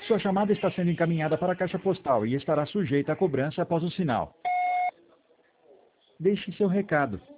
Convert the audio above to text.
Sua chamada está sendo encaminhada para a caixa postal e estará sujeita à cobrança após o sinal. Deixe seu recado.